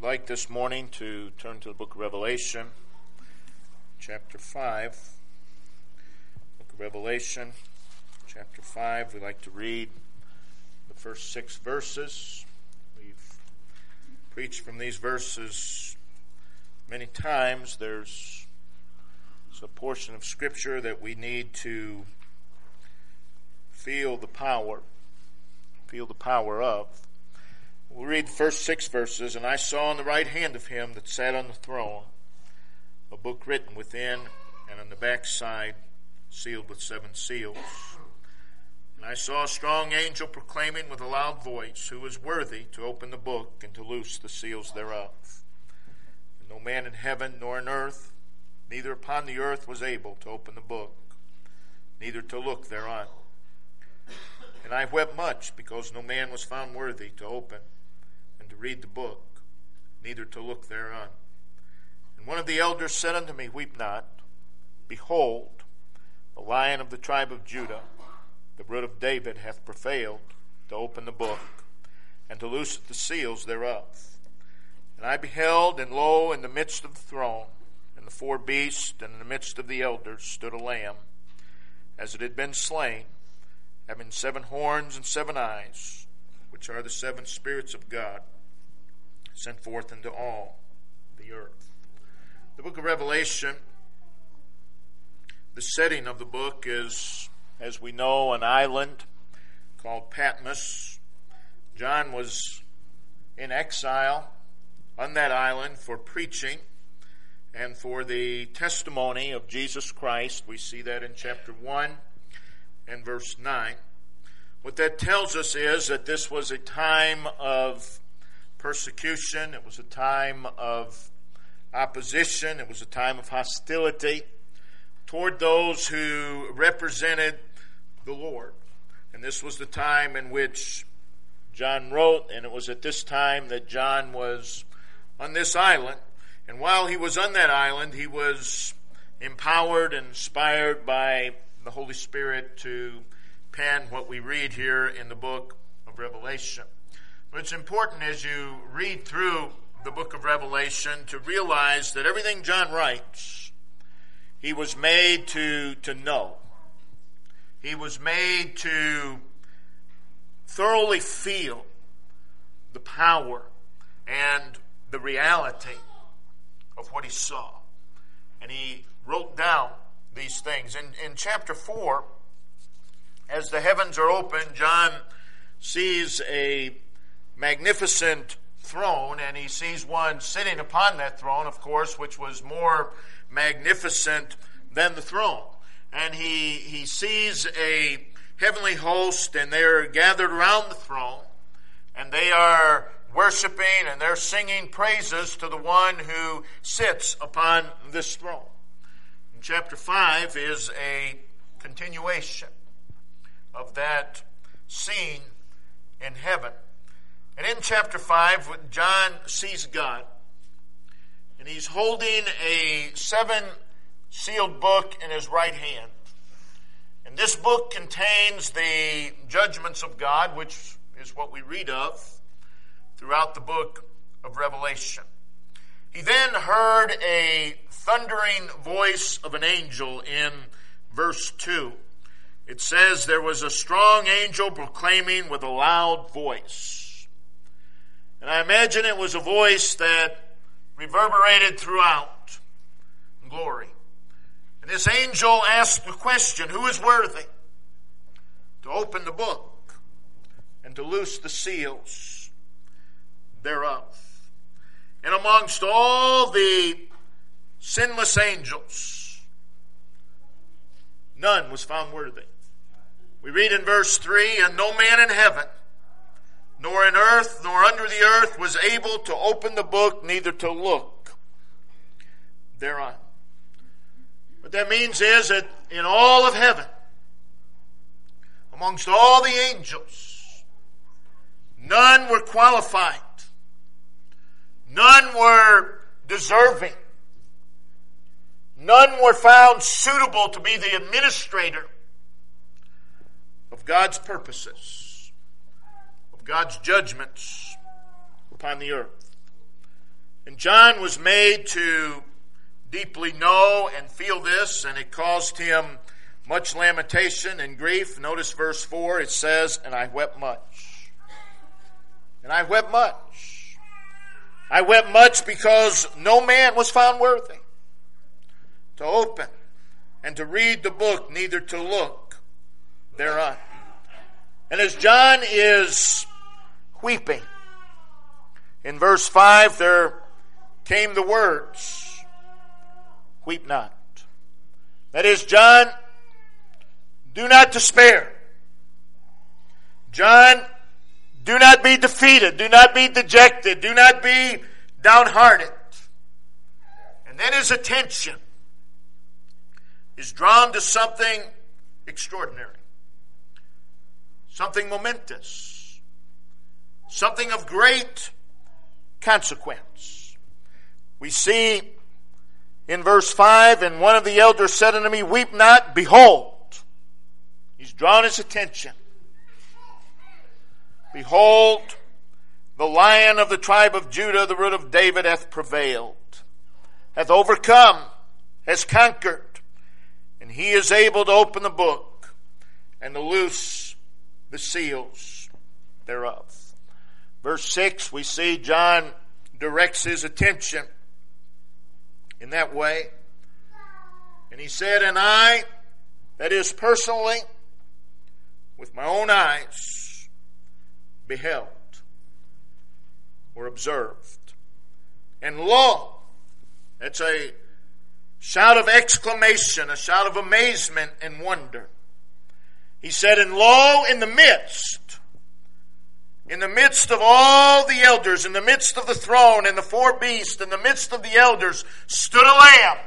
like this morning to turn to the book of Revelation, chapter 5. Book of Revelation, chapter 5. We like to read the first 6 verses. We've preached from these verses many times. There's a portion of Scripture that we need to feel the power of. We'll read the first 6 verses. And I saw on the right hand of him that sat on the throne a book written within and on the backside, sealed with 7 seals. And I saw a strong angel proclaiming with a loud voice, who is worthy to open the book and to loose the seals thereof. And no man in heaven nor in earth, neither upon the earth, was able to open the book, neither to look thereon. And I wept much, because no man was found worthy to open and to read the book, neither to look thereon. And one of the elders said unto me, Weep not. Behold, the Lion of the tribe of Judah, the root of David, hath prevailed to open the book and to loose the seals thereof. And I beheld, and lo, in the midst of the throne, and the 4 beasts, and in the midst of the elders, stood a lamb, as it had been slain, having 7 horns and 7 eyes, which are the 7 spirits of God, sent forth into all the earth. The book of Revelation, the setting of the book is, as we know, an island called Patmos. John was in exile on that island for preaching and for the testimony of Jesus Christ. We see that in chapter 1 and verse 9. What that tells us is that this was a time of persecution. It was a time of opposition. It was a time of hostility toward those who represented the Lord. And this was the time in which John wrote, and it was at this time that John was on this island. And while he was on that island, he was empowered and inspired by the Holy Spirit to pen what we read here in the book of Revelation. But it's important as you read through the book of Revelation to realize that everything John writes, he was made to know. He was made to thoroughly feel the power and the reality of what he saw. And he wrote down these things. In chapter 4, as the heavens are open, John sees a magnificent throne, and he sees one sitting upon that throne, of course, which was more magnificent than the throne. And he sees a heavenly host, and they're gathered around the throne, and they are worshiping and they're singing praises to the one who sits upon this throne. And chapter 5 is a continuation of that scene in heaven. And in chapter 5, John sees God, and he's holding a 7-sealed book in his right hand. And this book contains the judgments of God, which is what we read of throughout the book of Revelation. He then heard a thundering voice of an angel in verse 2. It says, there was a strong angel proclaiming with a loud voice. And I imagine it was a voice that reverberated throughout glory. And this angel asked the question, who is worthy to open the book and to loose the seals thereof? And amongst all the sinless angels, none was found worthy. We read in verse 3, and no man in heaven, nor in earth, nor under the earth, was able to open the book, neither to look thereon. What that means is that in all of heaven, amongst all the angels, none were qualified. None were deserving. None were found suitable to be the administrator of God's purposes, of God's judgments upon the earth. And John was made to deeply know and feel this, and it caused him much lamentation and grief. Notice verse 4, it says, "And I wept much." And I wept much. I wept much because no man was found worthy to open and to read the book, neither to look thereon. And as John is weeping, in verse 5 there came the words, "Weep not." That is, John, do not despair. John, do not be defeated. Do not be dejected. Do not be downhearted. And then his attention is drawn to something extraordinary, something momentous, something of great consequence. We see in verse 5, "And one of the elders said unto me, Weep not, behold." He's drawn his attention. "Behold, the Lion of the tribe of Judah, the Root of David, hath prevailed, hath overcome, has conquered, and he is able to open the book and to loose the seals thereof." Verse 6, we see John directs his attention in that way. And he said, "And I," that is personally, with my own eyes, beheld or observed. And lo, that's a shout of exclamation, a shout of amazement and wonder. He said, "And lo, in the midst of all the elders, in the midst of the throne and the four beasts, in the midst of the elders, stood a lamb."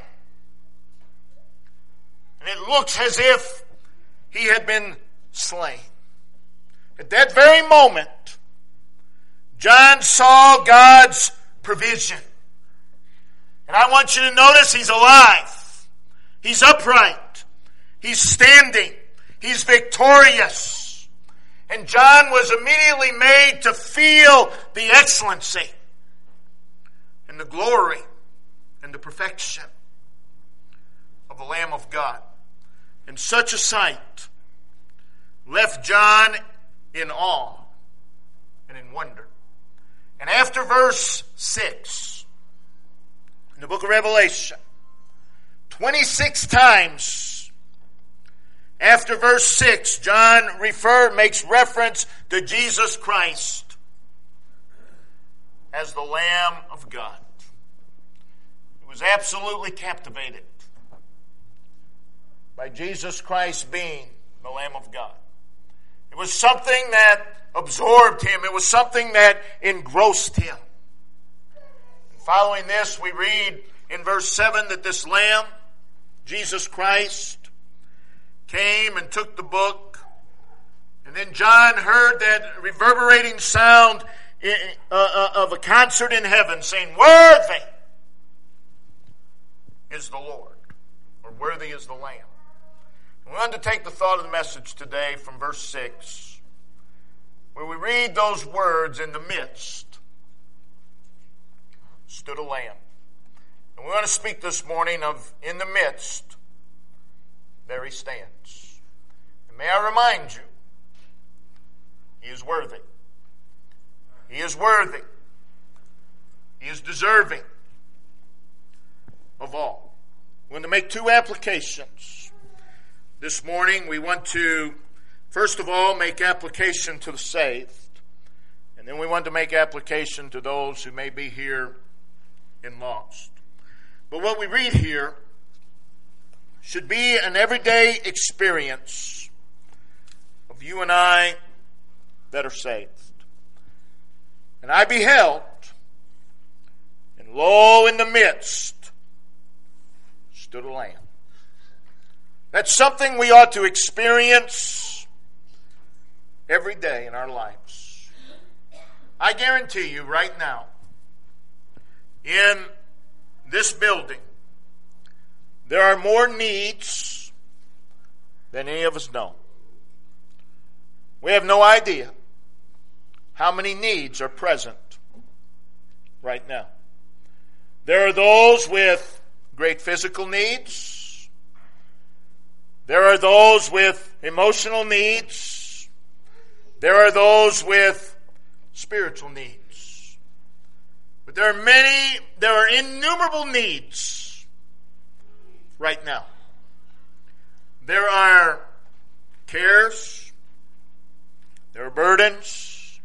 And it looks as if he had been slain. At that very moment, John saw God's provision. And I want you to notice he's alive. He's upright. He's standing. He's victorious. And John was immediately made to feel the excellency and the glory and the perfection of the Lamb of God. And such a sight left John in awe and in wonder. And after verse 6, in the book of Revelation, 26 times after verse 6, John makes reference to Jesus Christ as the Lamb of God. He was absolutely captivated by Jesus Christ being the Lamb of God. It was something that absorbed him. It was something that engrossed him. And following this, we read in verse 7 that this Lamb, Jesus Christ, came and took the book. And then John heard that reverberating sound of a concert in heaven saying, "Worthy is the Lord," or "Worthy is the Lamb." We want to take the thought of the message today from verse 6, where we read those words, "In the midst stood a lamb." And we want to speak this morning of in the midst, there he stands. And may I remind you, he is worthy. He is worthy. He is deserving of all. We want to make two applications. This morning we want to, first of all, make application to the saved. And then we want to make application to those who may be here and lost. But what we read here should be an everyday experience of you and I that are saved. "And I beheld, and lo, in the midst stood a lamb." That's something we ought to experience every day in our lives. I guarantee you right now, in this building, there are more needs than any of us know. We have no idea how many needs are present right now. There are those with great physical needs. There are those with emotional needs. There are those with spiritual needs. But there are innumerable needs right now. There are cares. There are burdens.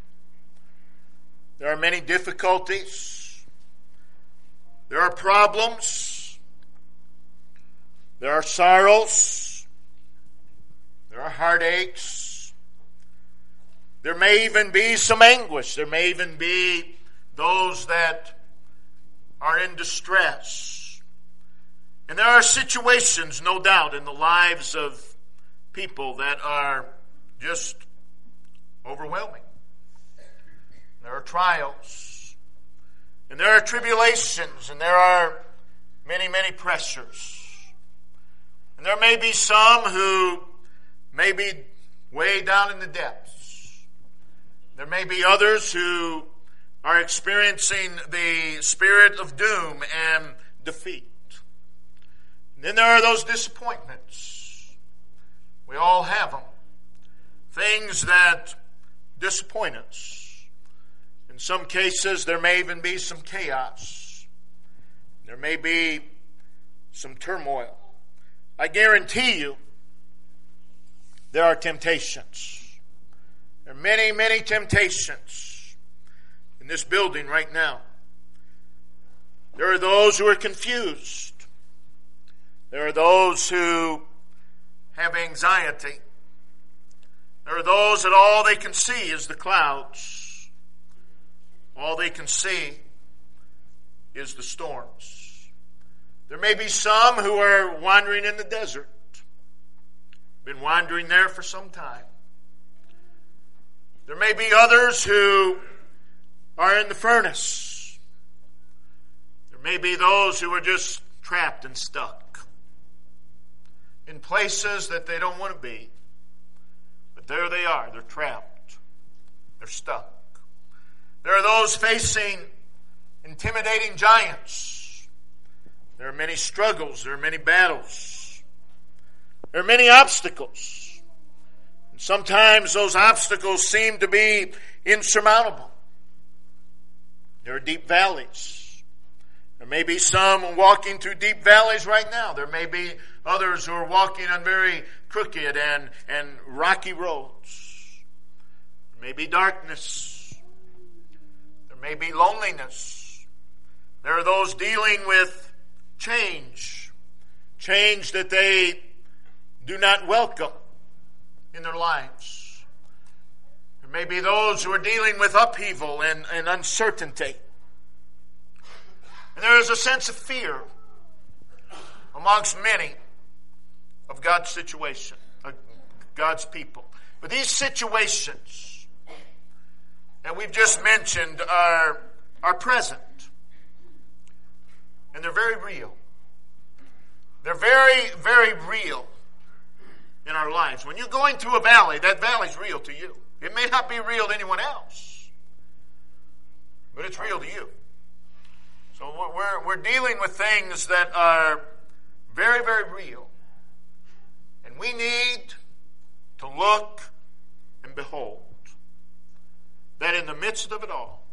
There are many difficulties. There are problems. There are sorrows. There are heartaches. There may even be some anguish. There may even be those that are in distress. And there are situations, no doubt, in the lives of people that are just overwhelming. There are trials. And there are tribulations. And there are many, many pressures. And there may be some who may be way down in the depths. There may be others who are experiencing the spirit of doom and defeat. And then there are those disappointments. We all have them. Things that disappoint us. In some cases, there may even be some chaos. There may be some turmoil. I guarantee you, there are temptations. There are many, many temptations in this building right now. There are those who are confused. There are those who have anxiety. There are those that all they can see is the clouds. All they can see is the storms. There may be some who are wandering in the desert. Been wandering there for some time. There may be others who are in the furnace. There may be those who are just trapped and stuck in places that they don't want to be. But there they are. They're trapped. They're stuck. There are those facing intimidating giants. There are many struggles. There are many battles. There are many obstacles. And sometimes those obstacles seem to be insurmountable. There are deep valleys. There may be some walking through deep valleys right now. There may be others who are walking on very crooked and rocky roads. There may be darkness. There may be loneliness. There are those dealing with change. Change that they do not welcome in their lives. There may be those who are dealing with upheaval and uncertainty. And there is a sense of fear amongst many of God's situation, of God's people. But these situations that we've just mentioned are present. And they're very real. They're very, very real in our lives. When you're going through a valley, that valley's real to you. It may not be real to anyone else, but it's real to you. So we're dealing with things that are very, very real. And we need to look and behold that in the midst of it all,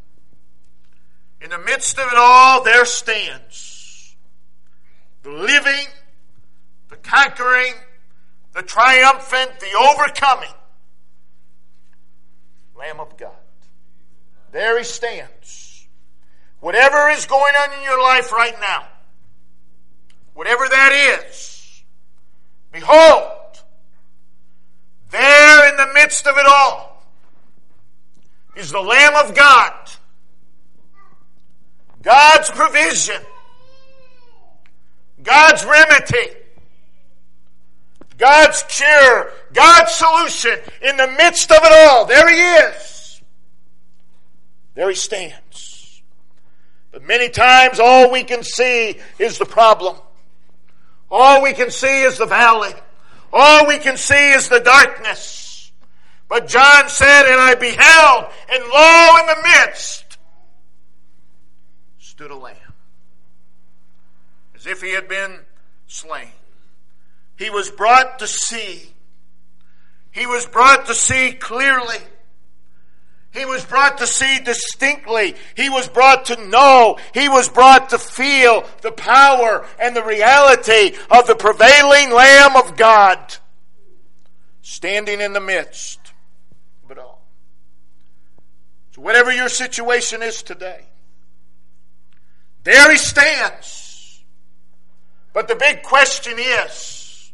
there stands the living, the conquering, the triumphant, the overcoming Lamb of God. There he stands. Whatever is going on in your life right now, whatever that is, behold, there in the midst of it all is the Lamb of God. God's provision, God's remedy, God's cure, God's solution in the midst of it all. There he is. There he stands. But many times all we can see is the problem. All we can see is the valley. All we can see is the darkness. But John said, and I beheld, and lo, in the midst stood a lamb. as if he had been slain. He was brought to see. He was brought to see clearly. He was brought to see distinctly. He was brought to know. He was brought to feel the power and the reality of the prevailing Lamb of God standing in the midst of it all. So whatever your situation is today, there he stands. But the big question is,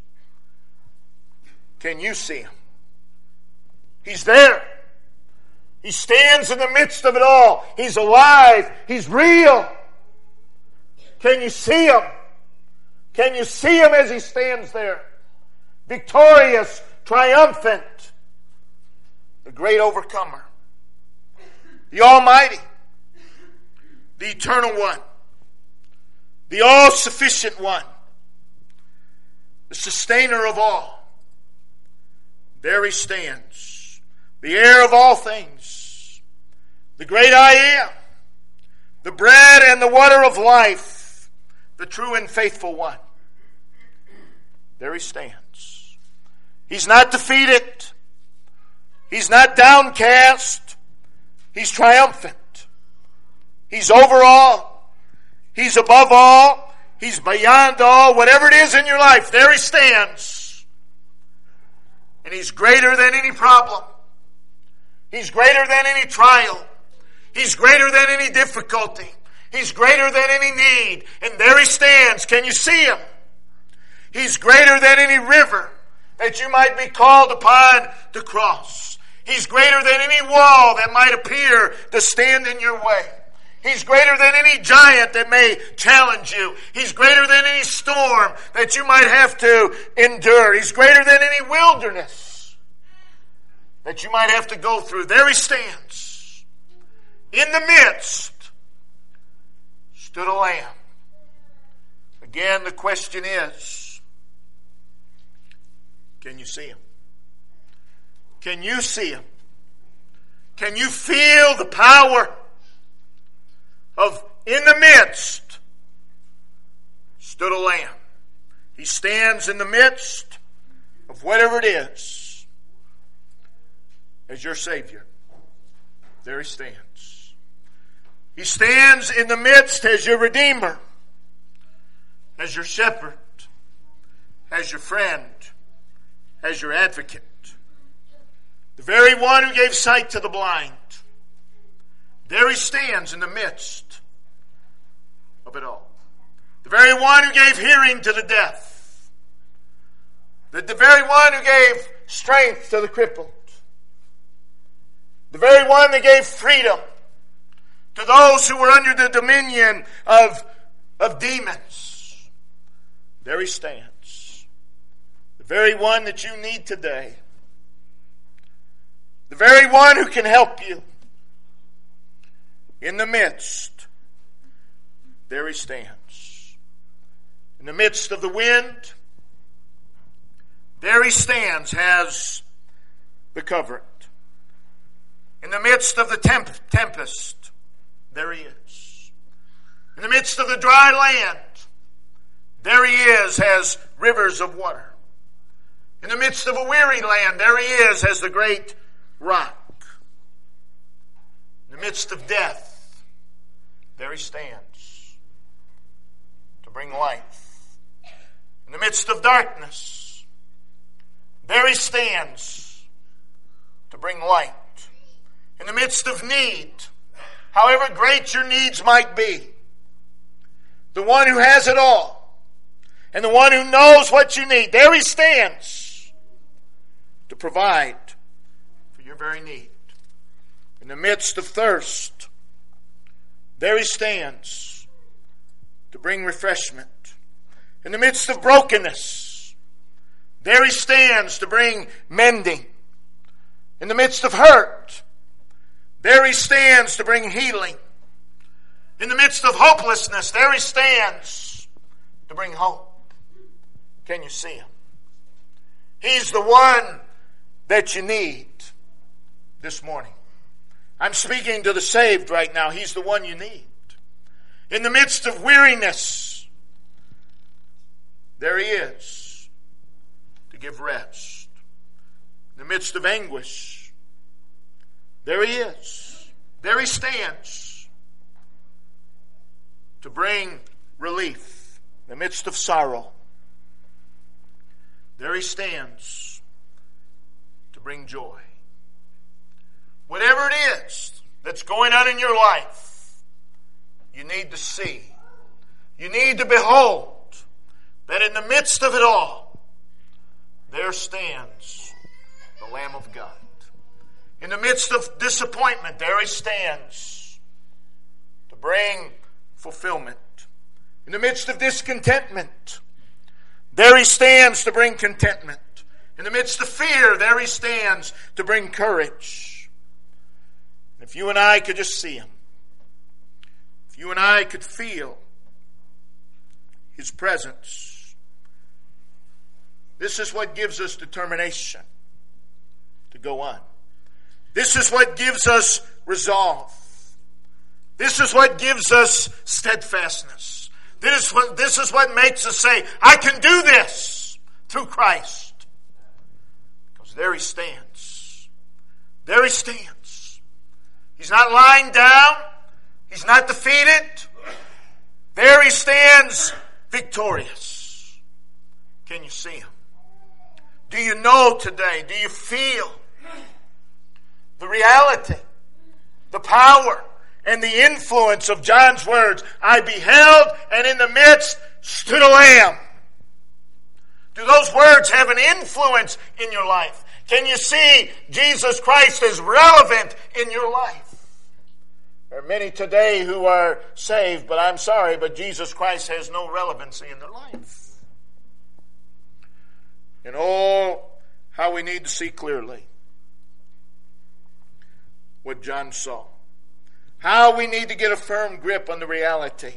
can you see him? He's there. He stands in the midst of it all. He's alive. He's real. Can you see him? Can you see him as he stands there? Victorious, triumphant, the great overcomer, the Almighty, the Eternal One, the all-sufficient One, the sustainer of all. There he stands, the heir of all things, the great I Am, the bread and the water of life, the true and faithful One. There he stands. He's not defeated. He's not downcast. He's triumphant. He's over all. He's above all. He's beyond all. Whatever it is in your life, there he stands. And he's greater than any problem. He's greater than any trial. He's greater than any difficulty. He's greater than any need. And there he stands. Can you see him? He's greater than any river that you might be called upon to cross. He's greater than any wall that might appear to stand in your way. He's greater than any giant that may challenge you. He's greater than any storm that you might have to endure. He's greater than any wilderness that you might have to go through. There he stands. In the midst stood a lamb. Again, the question is, can you see him? Can you see him? Can you feel the power of in the midst stood a lamb? He stands in the midst of whatever it is as your Savior. There he stands. He stands in the midst as your Redeemer, as your shepherd, as your friend, as your advocate. The very one who gave sight to the blind. There he stands in the midst of it all. The very one who gave hearing to the deaf. The very one who gave strength to the crippled. The very one that gave freedom to those who were under the dominion of demons. There he stands. The very one that you need today. The very one who can help you. In the midst, there he stands. In the midst of the wind, there he stands as the covert. In the midst of the tempest, there he is. In the midst of the dry land, there he is as rivers of water. In the midst of a weary land, there he is as the great rock. In the midst of death, there he stands to bring life. In the midst of darkness, there he stands to bring light. In the midst of need, however great your needs might be, the one who has it all and the one who knows what you need, there he stands to provide for your very need. In the midst of thirst, there he stands to bring refreshment. In the midst of brokenness, there he stands to bring mending. In the midst of hurt, there he stands to bring healing. In the midst of hopelessness, there he stands to bring hope. Can you see him? He's the one that you need this morning. I'm speaking to the saved right now. He's the one you need. In the midst of weariness, There He is to give rest. In the midst of anguish, there He is. There He stands to bring relief. In the midst of sorrow, there He stands to bring joy. Whatever it is that's going on in your life, you need to see. You need to behold that in the midst of it all, there stands the Lamb of God. In the midst of disappointment, there He stands to bring fulfillment. In the midst of discontentment, there He stands to bring contentment. In the midst of fear, there He stands to bring courage. If you and I could just see Him, if you and I could feel His presence, this is what gives us determination to go on. This is what gives us resolve. This is what gives us steadfastness. This is what makes us say, I can do this through Christ. Because there He stands. There He stands. He's not lying down. He's not defeated. There He stands victorious. Can you see Him? Do you know today? Do you feel the reality, the power, and the influence of John's words? I beheld, and in the midst stood a Lamb. Do those words have an influence in your life? Can you see Jesus Christ as relevant in your life? There are many today who are saved, but I'm sorry, but Jesus Christ has no relevancy in their life. And oh, how we need to see clearly what John saw. How we need to get a firm grip on the reality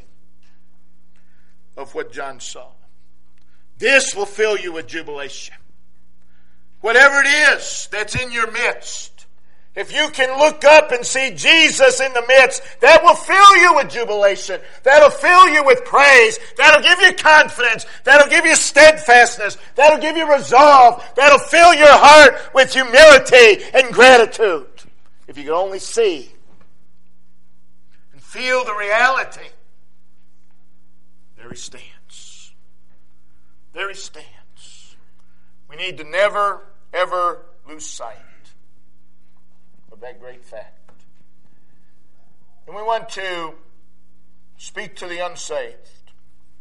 of what John saw. This will fill you with jubilation. Whatever it is that's in your midst, if you can look up and see Jesus in the midst, that will fill you with jubilation. That'll fill you with praise. That'll give you confidence. That'll give you steadfastness. That'll give you resolve. That'll fill your heart with humility and gratitude. If you could only see and feel the reality. There He stands. There He stands. We need to never, ever lose sight of that great fact. And we want to speak to the unsaved.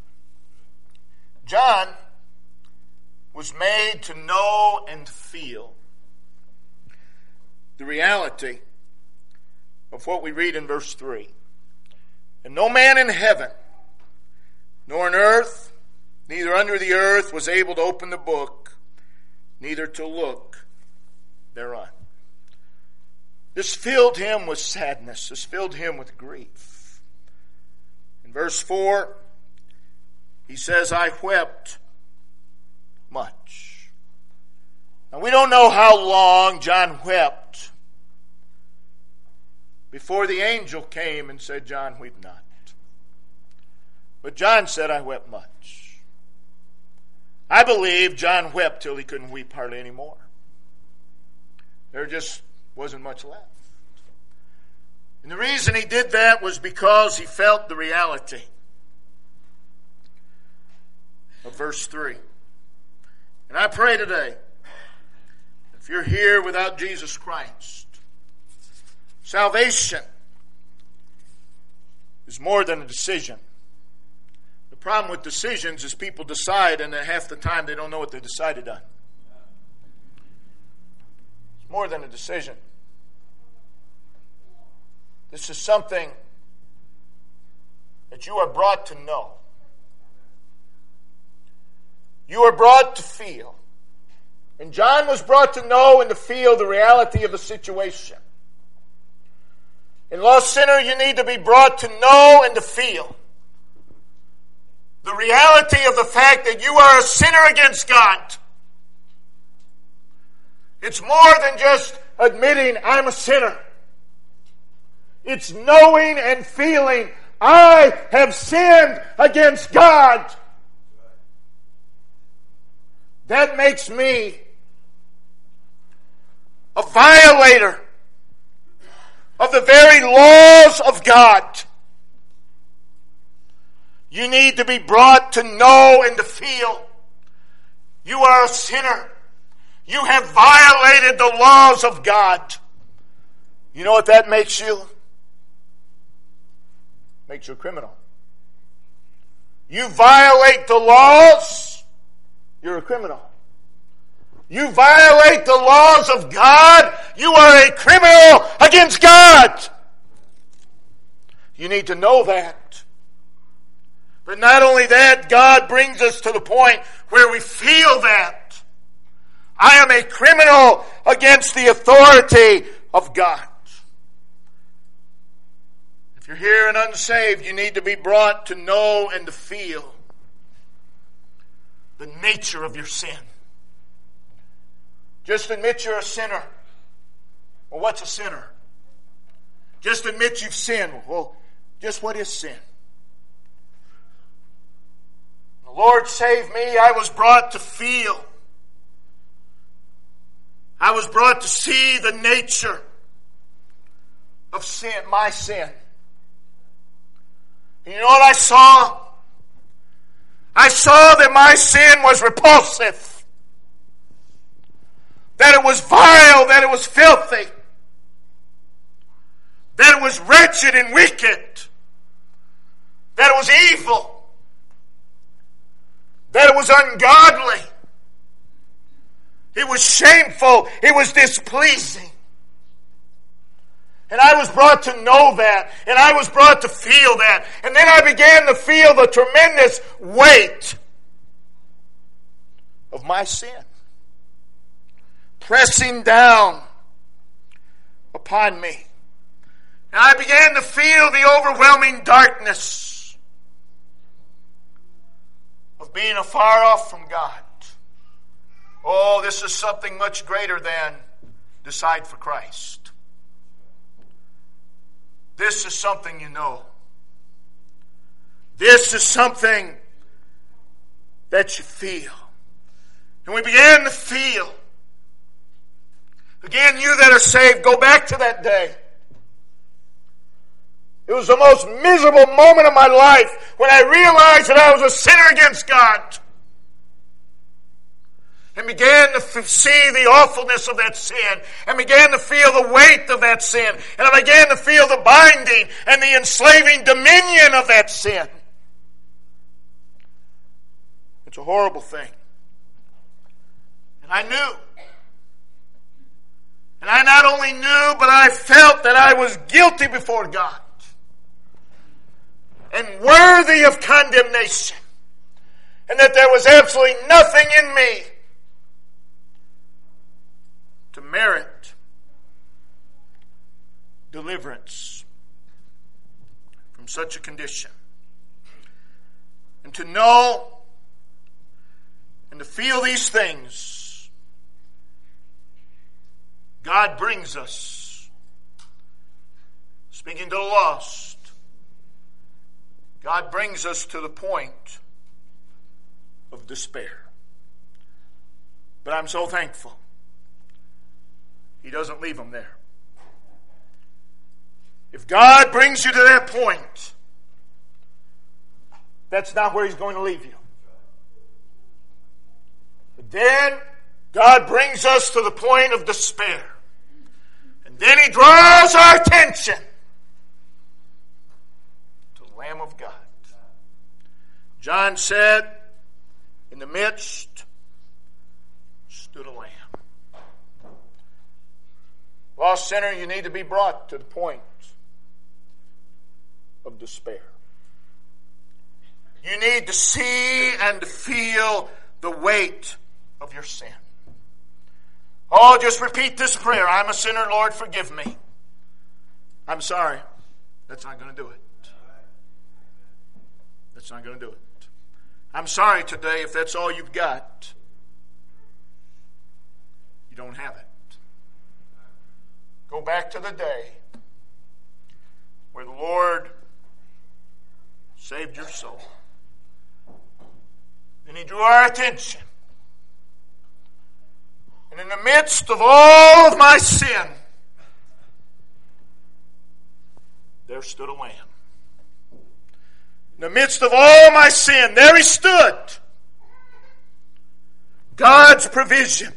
John was made to know and feel the reality of what we read in verse 3. And no man in heaven, nor on earth, neither under the earth, was able to open the book, neither to look thereon. This filled him with sadness. This filled him with grief. In verse 4, he says, I wept much. Now we don't know how long John wept before the angel came and said, John, weep not. But John said, I wept much. I believe John wept till he couldn't weep hardly anymore. There just wasn't much left. And the reason he did that was because he felt the reality of verse 3. And I pray today, if you're here without Jesus Christ, salvation is more than a decision. The problem with decisions is people decide and half the time they don't know what they decided on. It's more than a decision. This is something that you are brought to know. You are brought to feel. And John was brought to know and to feel the reality of the situation. And lost sinner, you need to be brought to know and to feel the reality of the fact that you are a sinner against God. It's more than just admitting I'm a sinner. It's knowing and feeling I have sinned against God. that makes me a violator of the very laws of God. You need to be brought to know and to feel you are a sinner. You have violated the laws of God. You know what that makes you? Makes you a criminal. You violate the laws, you're a criminal. You violate the laws of God, you are a criminal against God. You need to know that. But not only that, God brings us to the point where we feel that. I am a criminal against the authority of God. If you're here and unsaved, you need to be brought to know and to feel the nature of your sin. Just admit you're a sinner. Well, what's a sinner? Just admit you've sinned. Well, just what is sin? The Lord saved me. I was brought to feel. I was brought to see the nature of sin, my sin. And you know what I saw? I saw that my sin was repulsive. That it was vile, that it was filthy, that it was wretched and wicked, that it was evil, that it was ungodly, it was shameful, it was displeasing. And I was brought to know that, and I was brought to feel that, and then I began to feel the tremendous weight of my sin pressing down upon me. And I began to feel the overwhelming darkness of being afar off from God. Oh, this is something much greater than decide for Christ. This is something you know. This is something that you feel. And we began to feel. Again, you that are saved, go back to that day. It was the most miserable moment of my life when I realized that I was a sinner against God. And began to see the awfulness of that sin. And began to feel the weight of that sin. And I began to feel the binding and the enslaving dominion of that sin. It's a horrible thing. And I knew. And I not only knew, but I felt that I was guilty before God. And worthy of condemnation. And that there was absolutely nothing in me to merit deliverance from such a condition. And to know and to feel these things, God brings us, speaking to the lost, God brings us to the point of despair. But I'm so thankful He doesn't leave them there. If God brings you to that point, that's not where He's going to leave you. But then God brings us to the point of despair. And then He draws our attention to the Lamb of God. John said, in the midst stood a lamb. Lost sinner, you need to be brought to the point of despair. You need to see and to feel the weight of your sin. Oh, just repeat this prayer. I'm a sinner, Lord, forgive me. I'm sorry. That's not going to do it. That's not going to do it. I'm sorry today if that's all you've got. You don't have it. Go back to the day where the Lord saved your soul. And He drew our attention And in the midst of all of my sin, there stood a lamb. In the midst of all my sin, there he stood. God's provision.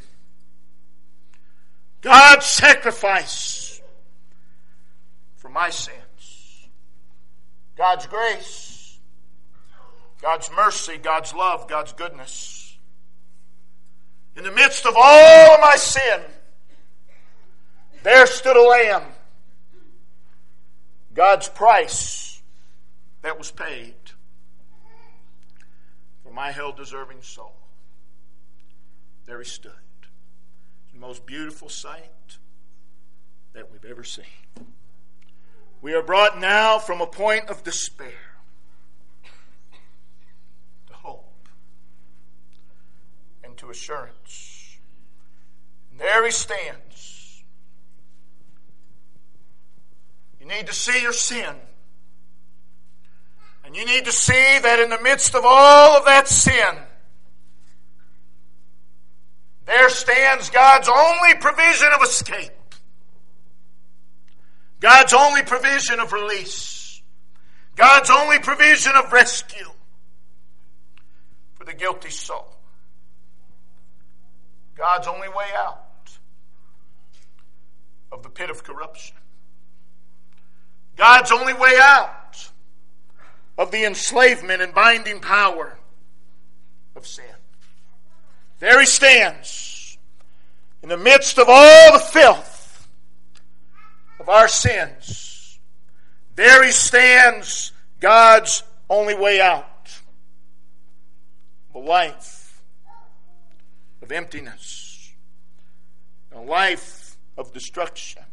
God's sacrifice for my sins. God's grace. God's mercy. God's love. God's goodness. In the midst of all of my sin, there stood a lamb. God's price that was paid for my hell-deserving soul. There he stood. The most beautiful sight that we've ever seen. We are brought now from a point of despair to hope and to assurance. And there he stands. You need to see your sin. And you need to see that in the midst of all of that sin, there stands God's only provision of escape. God's only provision of release. God's only provision of rescue for the guilty soul. God's only way out of the pit of corruption. God's only way out of the enslavement and binding power of sin. There he stands in the midst of all the filth of our sins. There he stands, God's only way out of a life of emptiness, a life of destruction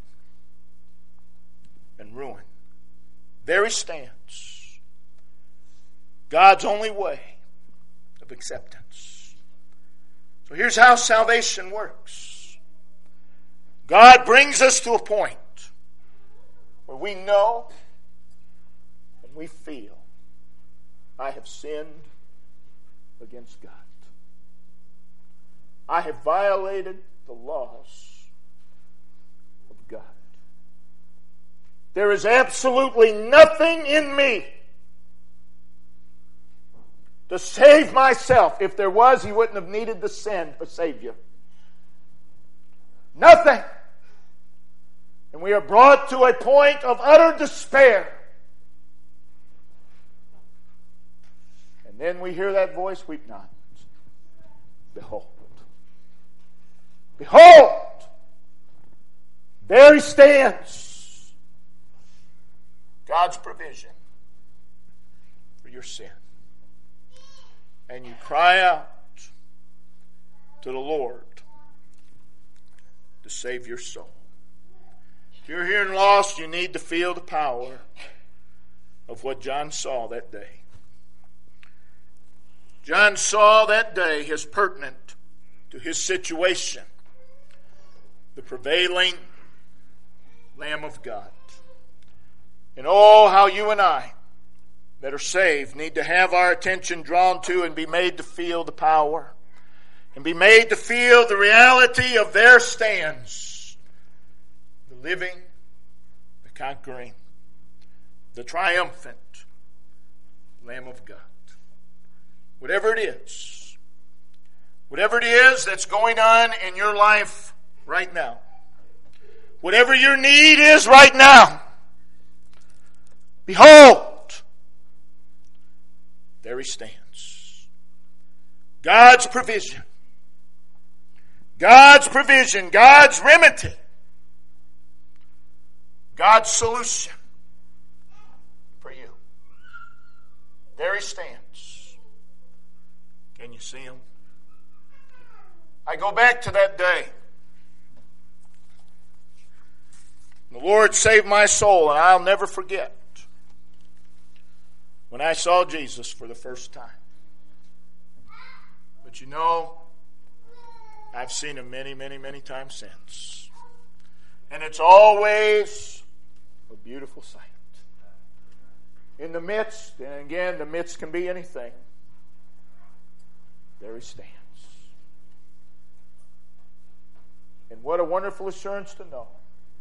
and ruin. There he stands, God's only way of acceptance. So here's how salvation works. God brings us to a point where we know and we feel, I have sinned against God. I have violated the laws of God. There is absolutely nothing in me to save myself. If there was, he wouldn't have needed to send a Savior. Nothing. And we are brought to a point of utter despair. And then we hear that voice, weep not. Behold. Behold! There he stands. God's provision for your sin. And you cry out to the Lord to save your soul. If you're here and lost, you need to feel the power of what John saw that day. John saw that day as pertinent to his situation, the prevailing Lamb of God. And oh, how you and I that are saved need to have our attention drawn to and be made to feel the power and be made to feel the reality of their stands. The living, the conquering, the triumphant Lamb of God. Whatever it is that's going on in your life right now, whatever your need is right now, behold, there he stands. God's provision. God's provision. God's remedy. God's solution for you. There he stands. Can you see him? I go back to that day. The Lord saved my soul, and I'll never forget when I saw Jesus for the first time. But you know, I've seen him many, many, many times since. And it's always a beautiful sight. In the midst, and again, the midst can be anything, there he stands. And what a wonderful assurance to know.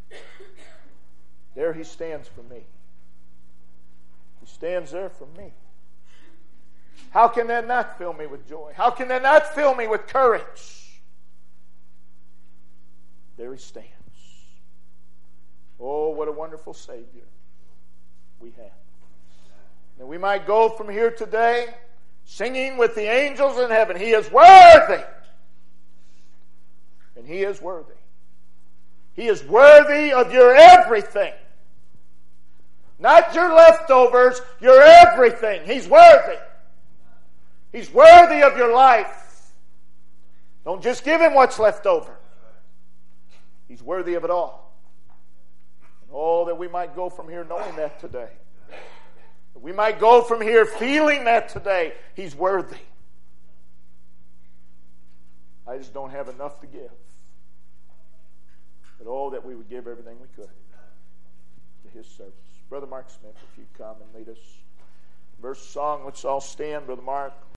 There He stands for me. He stands there for me. How can that not fill me with joy? How can that not fill me with courage? There He stands. Oh, what a wonderful Savior we have. And we might go from here today singing with the angels in heaven, He is worthy. And He is worthy. He is worthy of your everything. Not your leftovers, your everything. He's worthy. He's worthy of your life. Don't just give Him what's left over. He's worthy of it all. And oh, that we might go from here knowing that today. That we might go from here feeling that today. He's worthy. I just don't have enough to give. But oh, that we would give everything we could to His service. Brother Mark Smith, if you'd come and lead us. Verse song, let's all stand, Brother Mark.